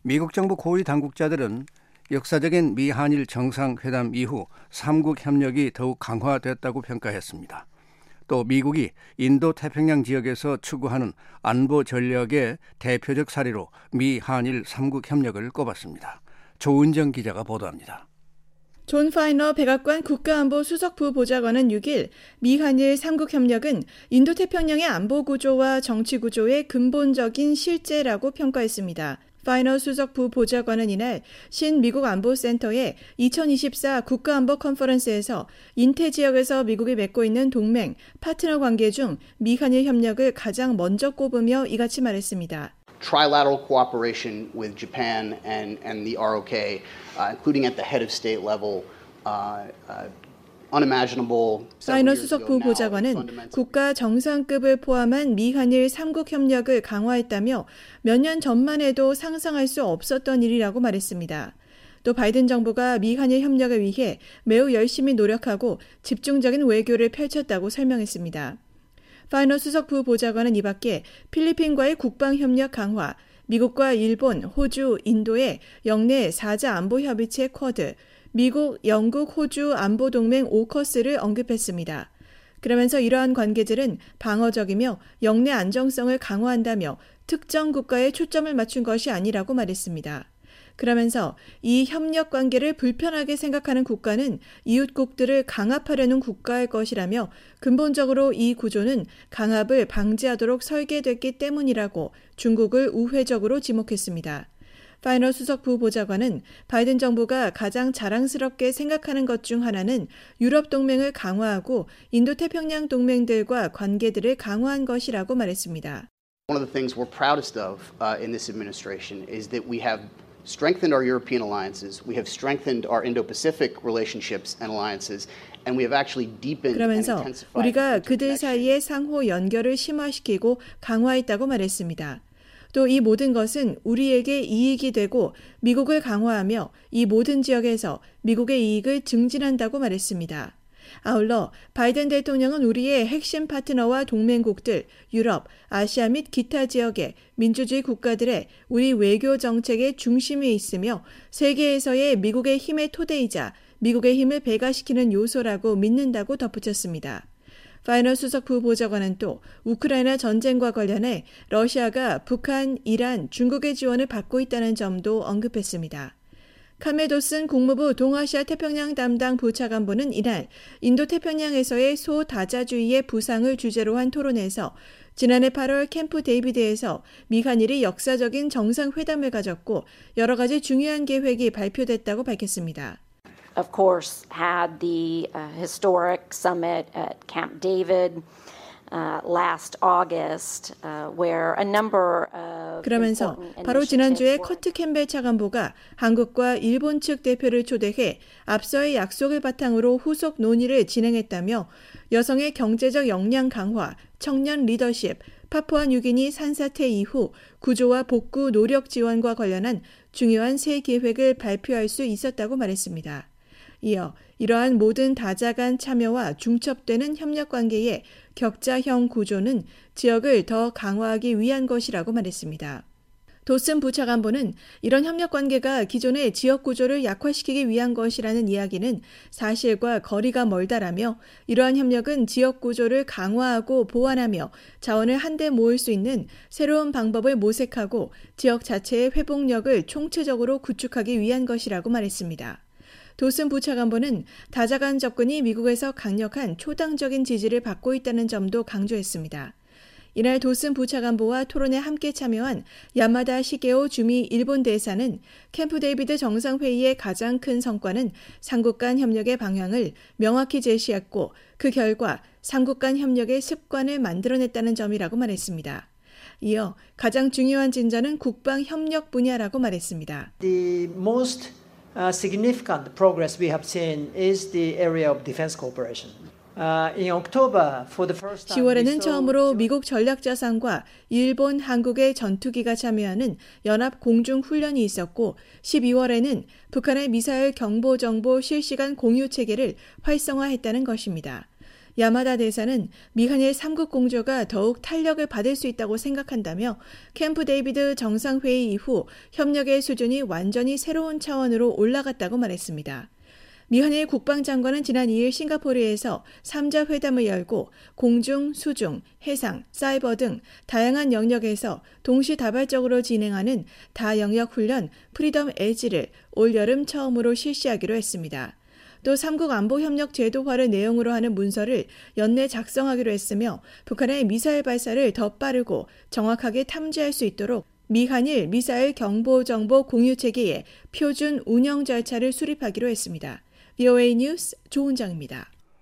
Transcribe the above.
미국 정부 고위 당국자들은 역사적인 미한일 정상회담 이후 3국 협력이 더욱 강화됐다고 평가했습니다. 또 미국이 인도태평양 지역에서 추구하는 안보 전략의 대표적 사례로 미한일 3국 협력을 꼽았습니다. 조은정 기자가 보도합니다. 존 파이너 백악관 국가안보 수석부보좌관은 6일 미한일 3국 협력은 인도태평양의 안보구조와 정치구조의 근본적인 실제라고 평가했습니다. 파이너 수석부보좌관은 이날 신미국 안보센터의 2024 국가안보 컨퍼런스에서 인태 지역에서 미국이 맺고 있는 동맹, 파트너 관계 중 미한일 협력을 가장 먼저 꼽으며 이같이 말했습니다. Trilateral cooperation with Japan and the ROK, including at the head of state level, unimaginable. 파이너 수석부 보좌관은 국가 정상급을 포함한 미한일 3국 협력을 강화했다며 몇 년 전만 해도 상상할 수 없었던 일이라고 말했습니다. 또 바이든 정부가 미한일 협력을 위해 매우 열심히 노력하고 집중적인 외교를 펼쳤다고 설명했습니다. 파이너 수석부 보좌관은 이 밖에 필리핀과의 국방협력 강화, 미국과 일본, 호주, 인도의 영내 4자 안보협의체 쿼드, 미국, 영국, 호주 안보동맹 오커스를 언급했습니다. 그러면서 이러한 관계들은 방어적이며 영내 안정성을 강화한다며 특정 국가에 초점을 맞춘 것이 아니라고 말했습니다. 그러면서 이 협력 관계를 불편하게 생각하는 국가는 이웃국들을 강압하려는 국가일 것이라며 근본적으로 이 구조는 강압을 방지하도록 설계됐기 때문이라고 중국을 우회적으로 지목했습니다. 파이너 수석부 보좌관은 바이든 정부가 가장 자랑스럽게 생각하는 것 중 하나는 유럽 동맹을 강화하고 인도태평양 동맹들과 관계들을 강화한 것이라고 말했습니다. One of the things we're proudest of in this administration is that we have strengthened our European alliances, we have strengthened our Indo-Pacific relationships and alliances, and we have actually deepened and 그러면서 intensified. 우리가 그들 사이의 상호 연결을 심화시키고 강화했다고 말했습니다. 또 이 모든 것은 우리에게 이익이 되고 미국을 강화하며 이 모든 지역에서 미국의 이익을 증진한다고 말했습니다. 아울러 바이든 대통령은 우리의 핵심 파트너와 동맹국들, 유럽, 아시아 및 기타 지역의 민주주의 국가들의 우리 외교 정책의 중심에 있으며 세계에서의 미국의 힘의 토대이자 미국의 힘을 배가시키는 요소라고 믿는다고 덧붙였습니다. 파이너 수석부 보좌관은 또 우크라이나 전쟁과 관련해 러시아가 북한, 이란, 중국의 지원을 받고 있다는 점도 언급했습니다. 카메도슨 국무부 동아시아 태평양 담당 부차관보는 이날 인도태평양에서의 소다자주의의 부상을 주제로 한 토론에서 지난해 8월 캠프 데이비드에서 미한일이 역사적인 정상회담을 가졌고 여러 가지 중요한 계획이 발표됐다고 밝혔습니다. Of course, had the historic summit at Camp David last August, where a number of 그러면서 바로 지난주에 커트 캠벨 차관보가 한국과 일본 측 대표를 초대해 앞서의 약속을 바탕으로 후속 논의를 진행했다며 여성의 경제적 역량 강화, 청년 리더십, 파푸아 뉴기니 산사태 이후 구조와 복구 노력 지원과 관련한 중요한 새 계획을 발표할 수 있었다고 말했습니다. 이어 이러한 모든 다자 간 참여와 중첩되는 협력관계의 격자형 구조는 지역을 더 강화하기 위한 것이라고 말했습니다. 도슨 부차관보는 이런 협력관계가 기존의 지역 구조를 약화시키기 위한 것이라는 이야기는 사실과 거리가 멀다라며 이러한 협력은 지역 구조를 강화하고 보완하며 자원을 한데 모을 수 있는 새로운 방법을 모색하고 지역 자체의 회복력을 총체적으로 구축하기 위한 것이라고 말했습니다. 도슨 부차관보는 다자 간 접근이 미국에서 강력한 초당적인 지지를 받고 있다는 점도 강조했습니다. 이날 도슨 부차관보와 토론에 함께 참여한 야마다 시게오 주미 일본 대사는 캠프 데이비드 정상회의의 가장 큰 성과는 삼국 간 협력의 방향을 명확히 제시했고 그 결과 삼국 간 협력의 습관을 만들어냈다는 점이라고 말했습니다. 이어 가장 중요한 진전은 국방 협력 분야라고 말했습니다. The most significant progress we have seen is the area of defense cooperation. In October, for the first time, 10월에는 처음으로 미국 전략자산과 일본, 한국의 전투기가 참여하는 연합 공중훈련이 있었고 12월에는 북한의 미사일 경보 정보 실시간 공유 체계를 활성화했다는 것입니다. 야마다 대사는 미한일 3국 공조가 더욱 탄력을 받을 수 있다고 생각한다며 캠프 데이비드 정상회의 이후 협력의 수준이 완전히 새로운 차원으로 올라갔다고 말했습니다. 미한일 국방장관은 지난 2일 싱가포르에서 3자 회담을 열고 공중, 수중, 해상, 사이버 등 다양한 영역에서 동시다발적으로 진행하는 다영역 훈련 프리덤 에지를 올여름 처음으로 실시하기로 했습니다. 또 3국 안보협력 제도화를 내용으로 하는 문서를 연내 작성하기로 했으며 북한의 미사일 발사를 더 빠르고 정확하게 탐지할 수 있도록 미한일 미사일 경보정보 공유체계의 표준 운영 절차를 수립하기로 했습니다. VOA 뉴스 조은정입니다.